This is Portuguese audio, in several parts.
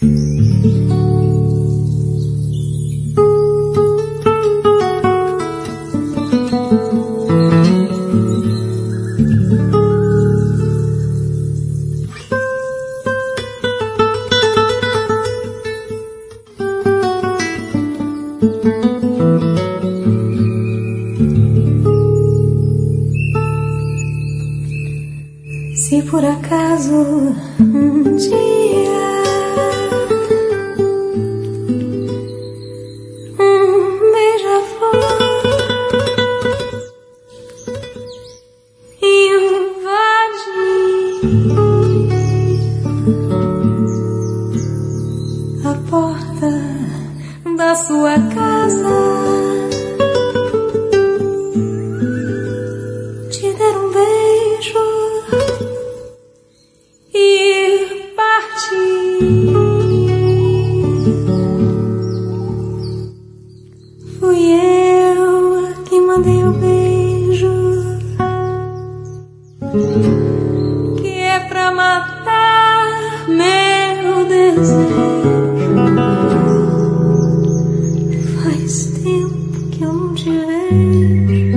Se por acaso um dia um beija-flor invadir a porta da sua casa, te der um beijo e partir, fui eu que mandei o beijo, que é pra matar meu desejo. Faz tempo que eu não te vejo.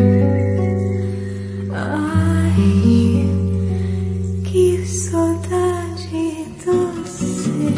Ai, que saudade doce.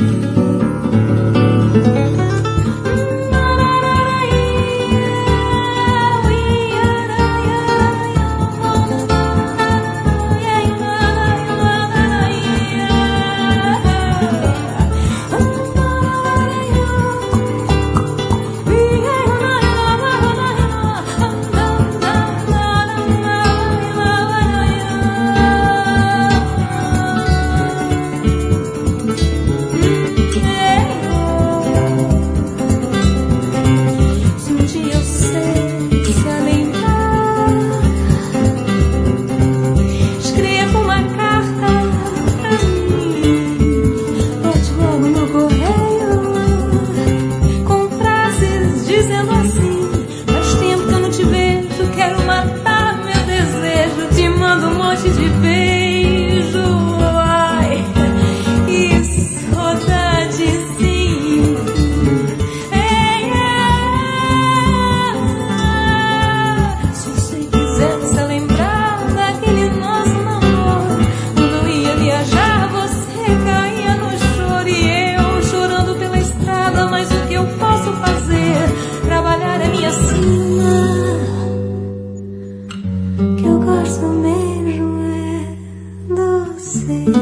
De beijo, ai, que saudade, sim. Se você quisesse lembrar daquele nosso namoro, quando eu ia viajar, você caía no choro e eu chorando pela estrada. Mas o que eu posso fazer? Trabalhar é minha sina, que eu gosto mesmo. Sei.